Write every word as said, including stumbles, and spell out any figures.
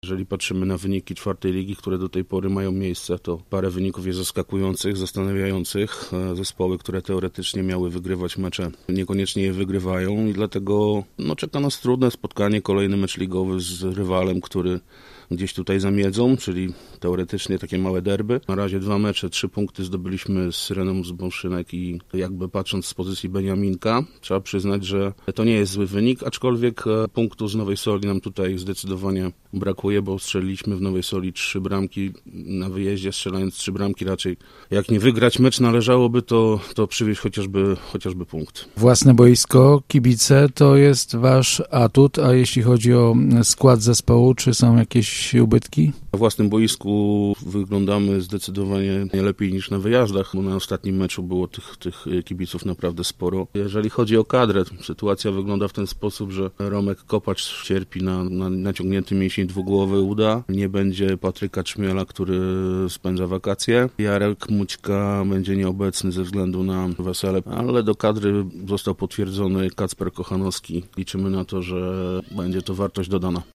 Jeżeli patrzymy na wyniki czwartej ligi, które do tej pory mają miejsce, to parę wyników jest zaskakujących, zastanawiających. Zespoły, które teoretycznie miały wygrywać mecze, niekoniecznie je wygrywają i dlatego no, czeka nas trudne spotkanie, kolejny mecz ligowy z rywalem, który gdzieś tutaj zamiedzą, czyli teoretycznie takie małe derby. Na razie dwa mecze, trzy punkty zdobyliśmy z Renem z Bąszynek i jakby patrząc z pozycji Beniaminka, trzeba przyznać, że to nie jest zły wynik, aczkolwiek punktu z Nowej Soli nam tutaj zdecydowanie brakuje, bo strzeliliśmy w Nowej Soli trzy bramki na wyjeździe, strzelając trzy bramki raczej. Jak nie wygrać mecz należałoby, to, to przywieźć chociażby, chociażby punkt. Własne boisko, kibice to jest wasz atut, a jeśli chodzi o skład zespołu, czy są jakieś ubytki? Na własnym boisku wyglądamy zdecydowanie nie lepiej niż na wyjazdach, bo na ostatnim meczu było tych, tych kibiców naprawdę sporo. Jeżeli chodzi o kadrę, sytuacja wygląda w ten sposób, że Romek Kopacz cierpi na, na naciągnięty mięsień dwugłowy uda. Nie będzie Patryka Czmiela, który spędza wakacje. Jarek Mućka będzie nieobecny ze względu na wesele, ale do kadry został potwierdzony Kacper Kochanowski. Liczymy na to, że będzie to wartość dodana.